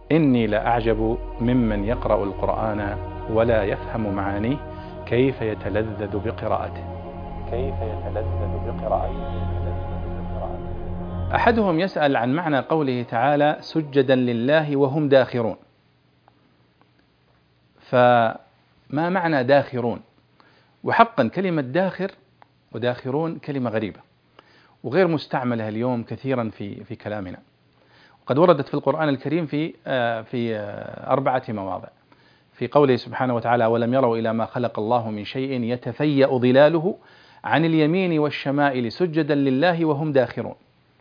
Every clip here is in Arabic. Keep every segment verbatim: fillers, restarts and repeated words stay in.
إني لأعجب ممن يقرأ القرآن ولا يفهم معانيه كيف يتلذذ بقراءته كيف يتلذذ بقراءته أحدهم يسأل عن معنى قوله تعالى سجدا لله وهم داخرون، فما معنى داخرون؟ وحقا كلمة داخر وداخرون كلمة غريبة وغير مستعملة اليوم كثيرا في في كلامنا، وقد وردت في القرآن الكريم في في أربعة مواضع. في قوله سبحانه وتعالى ولم يروا إلى ما خلق الله من شيء يتفيأ ظلاله عن اليمين والشمائل سجدا لله وهم داخرون.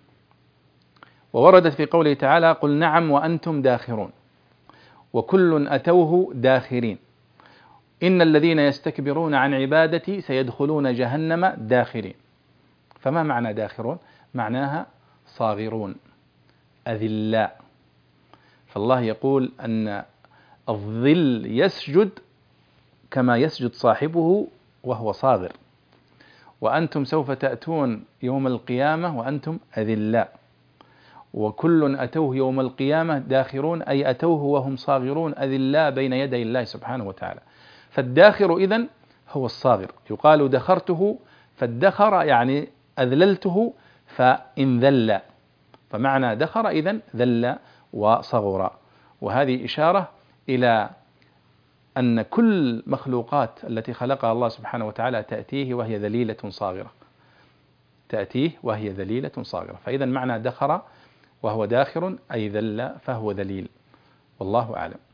ووردت في قوله تعالى قل نعم وأنتم داخرون وكل أتوه داخرين إن الذين يستكبرون عن عبادتي سيدخلون جهنم داخرين. فما معنى داخرون؟ معناها صاغرون أذلاء. فالله يقول أن الظل يسجد كما يسجد صاحبه وهو صاغر، وأنتم سوف تأتون يوم القيامة وأنتم أذلاء، وكل أتوه يوم القيامة داخرون أي أتوه وهم صاغرون أذلاء بين يدي الله سبحانه وتعالى. فالداخر إذن هو الصاغر، يقال دخرته فالدخر يعني أذللته فإن ذل، فمعنى دخر إذن ذل وصغر. وهذه إشارة إلى أن كل مخلوقات التي خلقها الله سبحانه وتعالى تأتيه وهي ذليلة صاغرة، تأتيه وهي ذليلة صاغرة. فإذا معنى دخر وهو داخر أي ذل فهو ذليل، والله أعلم.